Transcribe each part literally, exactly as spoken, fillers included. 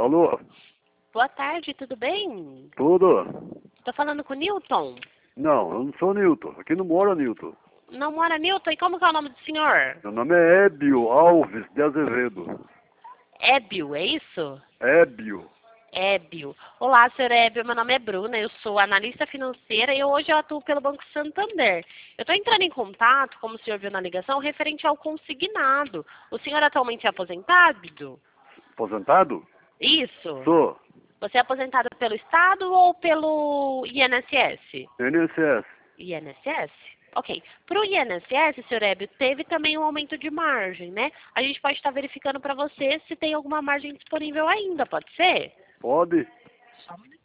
Alô? Boa tarde, tudo bem? Tudo? Tô falando com o Newton. Não, eu não sou Newton. Aqui não mora Newton. Não mora Newton? E como que é o nome do senhor? Meu nome é Ébio Alves de Azevedo. Ébio, é isso? Ébio. Ébio. Olá, senhor Ébio, meu nome é Bruna, eu sou analista financeira e hoje eu atuo pelo Banco Santander. Eu estou entrando em contato, como o senhor viu na ligação, referente ao consignado. O senhor atualmente é aposentado? Aposentado? Isso. Sou. Você é aposentado pelo Estado ou pelo I N S S? N S S. I N S S? Ok. Para o I N S S, senhor Ébio, teve também um aumento de margem, né? A gente pode estar verificando para você se tem alguma margem disponível ainda, pode ser? Pode? Só um minuto.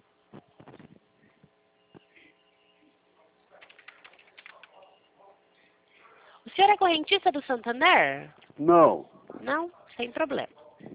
O senhor é correntista do Santander? Não. Não? Sem problema.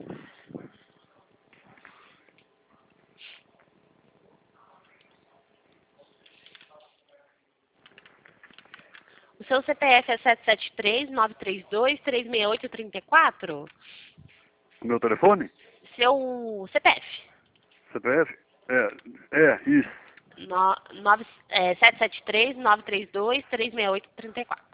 O seu C P F é sete sete três, nove três dois, três seis oito, três quatro? O meu telefone? Seu C P F? C P F? É, é, isso. No, nove, é, sete sete três, nove três dois, três seis oito, três quatro.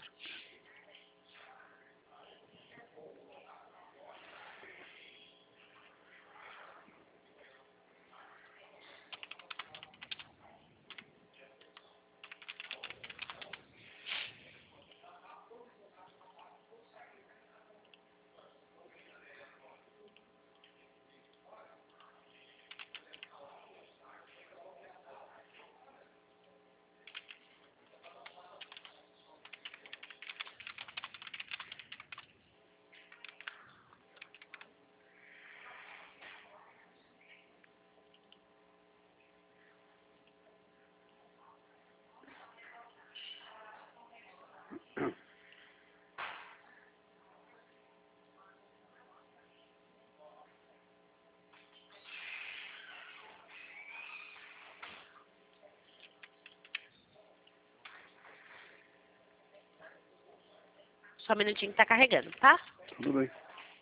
Só um minutinho que tá carregando, tá? Tudo bem.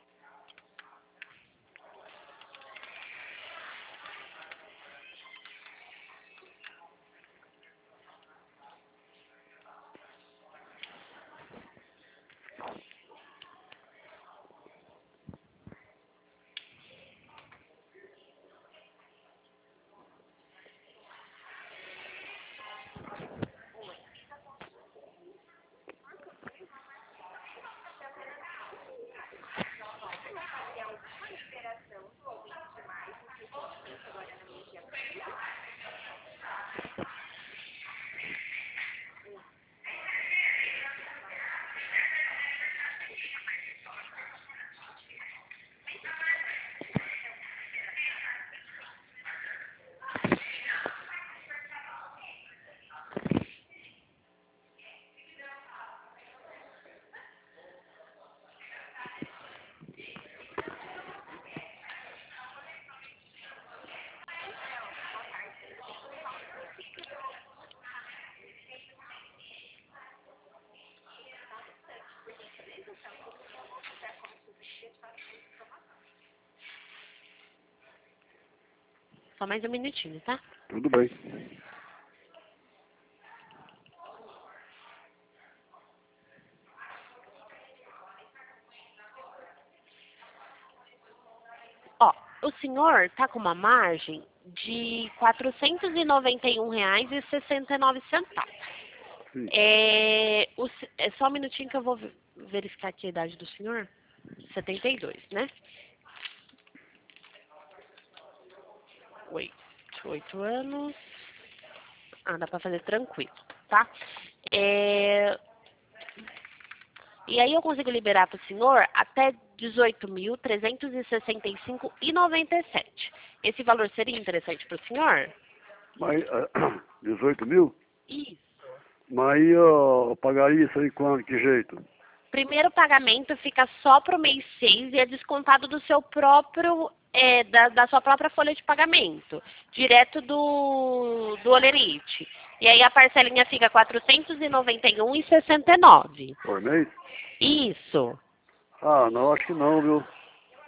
Só mais um minutinho, tá? Tudo bem. Ó, o senhor tá com uma margem de quatrocentos e noventa e um reais e sessenta e nove centavos. Sim. É, o, se- é só um minutinho que eu vou ve- verificar aqui a idade do senhor. setenta e dois, né? Oito. Oito anos. Ah, dá pra fazer tranquilo, tá? É, e aí eu consigo liberar para o senhor até dezoito mil trezentos e sessenta e cinco reais e noventa e sete centavos. Esse valor seria interessante para o senhor? Mas, ah, dezoito mil? Isso. Mas aí eu pagaria isso aí quando? Que jeito? Primeiro pagamento fica só para o mês seis e é descontado do seu próprio, é, da, da sua própria folha de pagamento, direto do, do Olerite. E aí a parcelinha fica quatrocentos e noventa e um reais e sessenta e nove centavos. Por mês? Isso. Ah, não, acho que não, viu?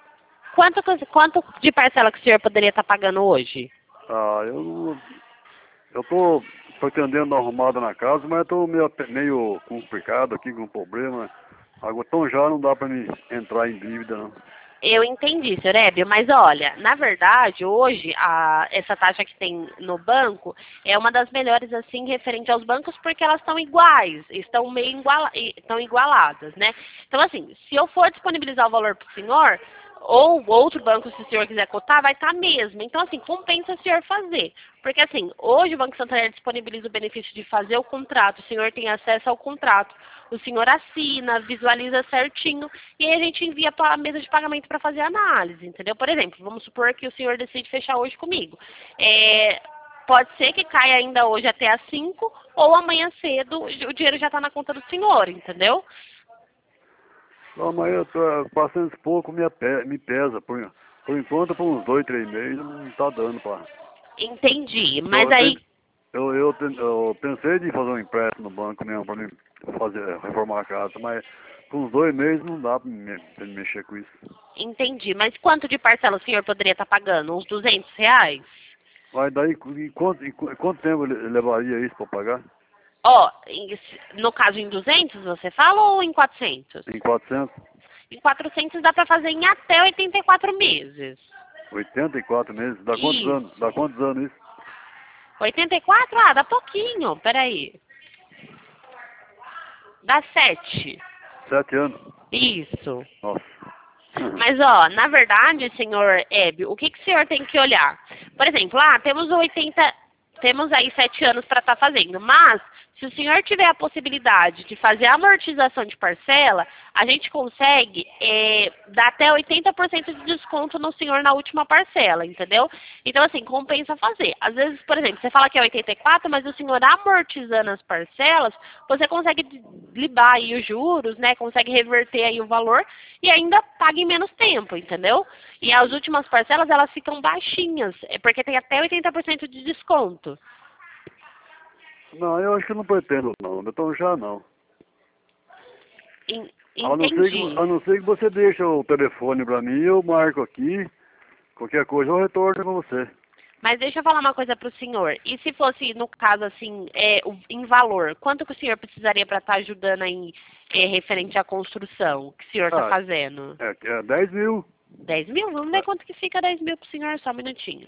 Quanto, que- quanto de parcela que o senhor poderia estar pagando hoje? Ah, eu não... Eu tô pretendendo dar uma arrumada na casa, mas eu tô meio, ape- meio complicado aqui, com problema. Agora, então já não dá pra mim entrar em dívida, não. Eu entendi, senhor Hébio, mas olha, na verdade, hoje, a, essa taxa que tem no banco é uma das melhores, assim, referente aos bancos, porque elas estão iguais, estão meio iguala, estão igualadas, né? Então, assim, se eu for disponibilizar o valor para o senhor, ou outro banco, se o senhor quiser cotar, vai estar mesmo. Então, assim, compensa o senhor fazer. Porque, assim, hoje o Banco Santander disponibiliza o benefício de fazer o contrato, o senhor tem acesso ao contrato, o senhor assina, visualiza certinho, e aí a gente envia para a mesa de pagamento para fazer a análise, entendeu? Por exemplo, vamos supor que o senhor decide fechar hoje comigo. É, pode ser que caia ainda hoje até às cinco, ou amanhã cedo o dinheiro já está na conta do senhor, entendeu? Não, mas eu tô quatrocentos e pouco me, ape- me pesa. Por, por enquanto, por uns dois, três meses, não tá dando pra... Entendi, mas Eu, aí... ten- eu, eu, ten- eu pensei de fazer um empréstimo no banco mesmo pra mim fazer, reformar a casa, mas por uns dois meses não dá pra me, pra me mexer com isso. Entendi, mas quanto de parcela o senhor poderia estar pagando? Uns duzentos reais? Mas daí, em quanto, em qu- quanto tempo le- levaria isso pra pagar? Ó, em- no caso em duzentos você fala ou em quatrocentos? Em quatrocentos? Em quatrocentos dá para fazer em até oitenta e quatro meses. oitenta e quatro meses? Dá quantos anos? Isso. Dá quantos anos isso? oitenta e quatro? Ah, dá pouquinho, peraí. Dá sete. Sete anos? Isso. Nossa. Mas, ó, na verdade, senhor Hébio, o que, que o senhor tem que olhar? Por exemplo, ah, temos oitenta, temos aí sete anos para estar fazendo, mas se o senhor tiver a possibilidade de fazer a amortização de parcela, a gente consegue é, dar até oitenta por cento de desconto no senhor na última parcela, entendeu? Então, assim, compensa fazer. Às vezes, por exemplo, você fala que é oitenta e quatro, mas o senhor amortizando as parcelas, você consegue libar aí os juros, né? Consegue reverter aí o valor e ainda paga em menos tempo, entendeu? E as últimas parcelas, elas ficam baixinhas, é porque tem até oitenta por cento de desconto. Não, eu acho que eu não pretendo não, então já não. En- A não ser que, Entendi. a não ser que você deixe o telefone pra mim, eu marco aqui, qualquer coisa eu retorno com você. Mas deixa eu falar uma coisa para o senhor. E se fosse, no caso, assim, é, o- em valor, quanto que o senhor precisaria para estar ajudando aí, é, referente à construção que o senhor está Ah, fazendo? é, é dez mil. Dez mil? Vamos ver É, quanto que fica dez mil para o senhor, só um minutinho.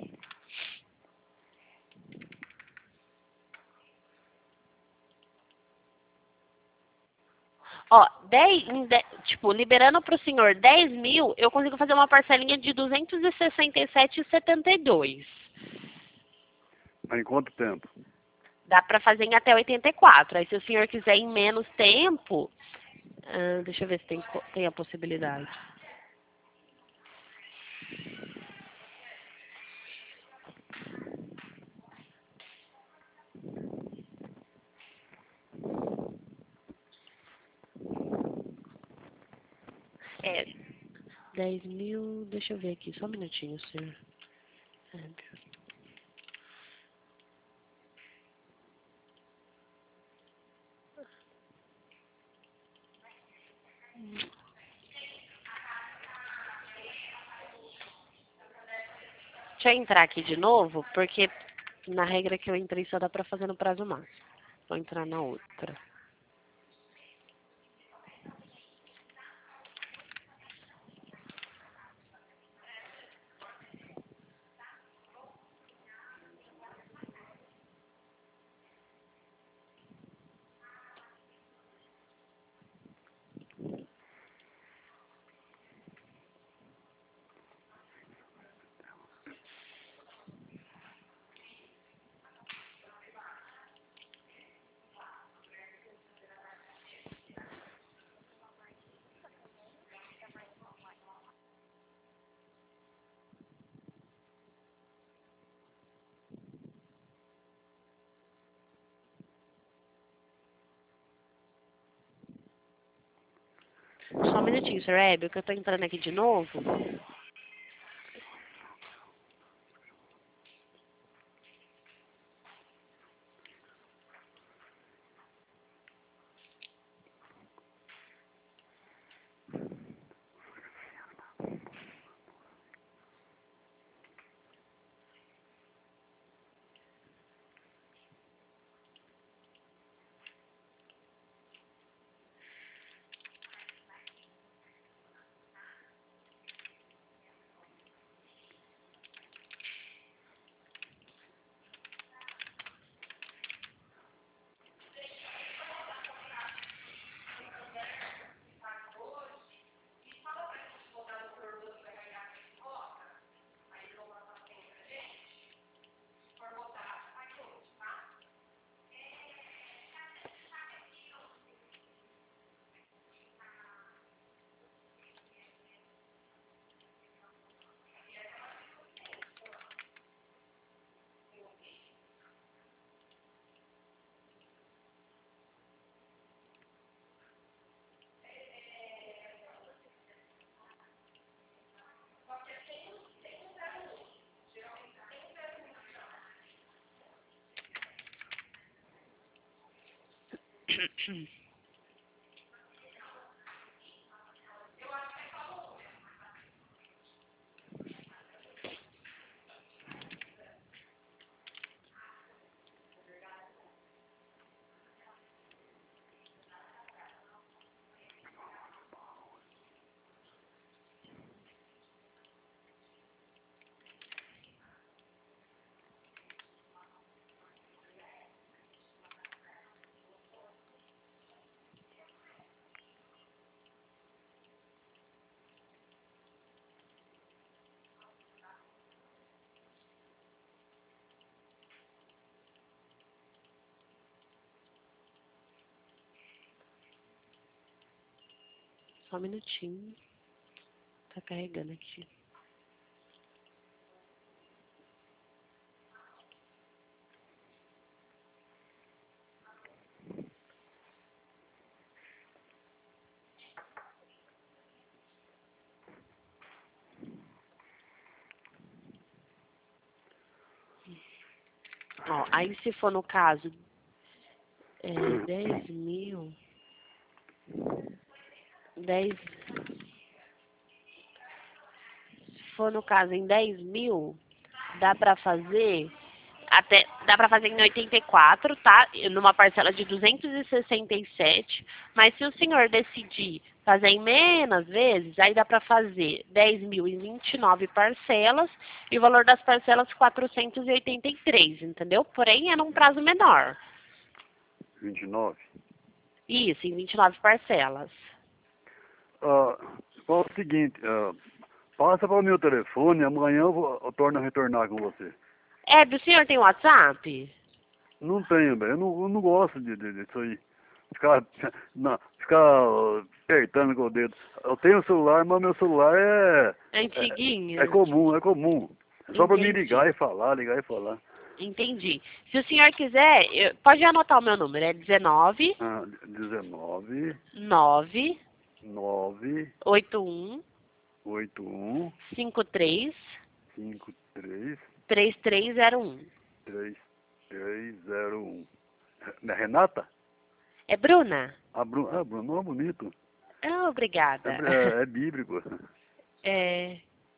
Ó, dez, em de- tipo, liberando para o senhor dez mil, eu consigo fazer uma parcelinha de duzentos e sessenta e sete reais e setenta e dois centavos. mas em quanto tempo? Dá para fazer em até oitenta e quatro. Aí se o senhor quiser em menos tempo, ah, deixa eu ver se tem, co- tem a possibilidade. É, dez mil, deixa eu ver aqui, só um minutinho, senhor. Deixa eu entrar aqui de novo, porque na regra que eu entrei só dá pra fazer no prazo máximo. Vou entrar na outra. Só um minutinho, senhor Hébio, que eu tô entrando aqui de novo. Só um minutinho. Tá carregando aqui. Ó, aí se for no caso é, dez mil, dez, se for no caso em dez mil, dá pra fazer até, dá pra fazer em oitenta e quatro, tá? Numa parcela de duzentos e sessenta e sete, mas se o senhor decidir fazer em menos vezes, aí dá pra fazer dez mil em vinte e nove parcelas e o valor das parcelas quatrocentos e oitenta e três, entendeu? Porém, é num prazo menor. vinte e nove? Isso, em vinte e nove parcelas. Ah, fala o seguinte, ah, passa para o meu telefone, amanhã eu, vou, eu torno a retornar com você. É, o senhor tem WhatsApp? Não tenho, velho. Eu não, eu não gosto de, de, disso aí. Ficar, não, ficar uh, apertando com o dedo. Eu tenho um celular, mas meu celular é... Antiguinho? É, é comum, é comum. É só para me Entendi. ligar e falar, ligar e falar. Entendi. Se o senhor quiser, eu- pode anotar o meu número. É dezenove, Ah, dezenove, nove, nove, oito um, oito um, cinco três, cinco três, três três zero um. três três zero um. É Renata? É Bruna? Ah, Bruno, ah, Bruno, é bonito. Ah, É, obrigada. é, é bíblico. É...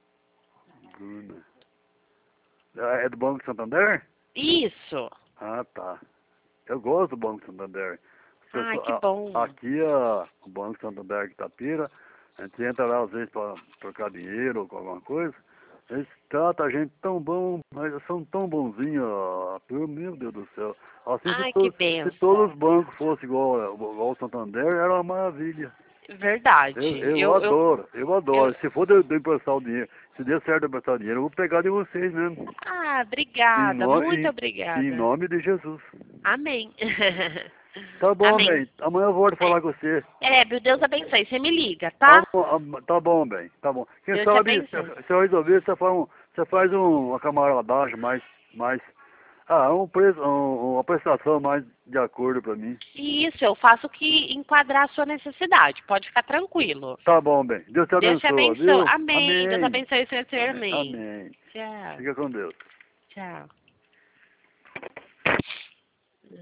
Bruna. Ah, é do Banco Santander? Isso. Ah, tá. Eu gosto do Banco Santander. Ai, Pessoa- que a- bom. Aqui, a, o Banco Santander de Itapira, a gente entra lá às vezes para trocar dinheiro ou com alguma coisa. Eles tratam a gente tão bom, mas são tão bonzinhos, a turma, meu Deus do céu. Assim, se, Ai, que to, se benção. todos os bancos fossem igual, igual ao Santander, era uma maravilha. Verdade. Eu, eu, Eu, eu, adoro, eu adoro. eu... Se for de, de emprestar o dinheiro, se der certo de emprestar o dinheiro, eu vou pegar de vocês mesmo. Ah, Em, obrigada. no, Muito em, em obrigada. nome de Jesus. Amém. Tá bom, Amém. bem. Amanhã eu volto falar com você. É, meu Deus abençoe. Você me liga, Tá tá? bom, ah, tá bom, bem. Tá bom. Quem Deus te sabe, se, abençoe. se eu resolver, você faz, um, você faz um, uma camaradagem mais, mais... Ah, um preço, um, uma prestação mais de acordo pra mim. Isso, eu faço o que enquadrar a sua necessidade. Pode ficar tranquilo. Tá bom, bem. Deus te Deus te abençoe, abençoe. viu? Amém. Deus Amém. abençoe o seu Amém. amém. Amém. Tchau. Fica com Deus. Tchau.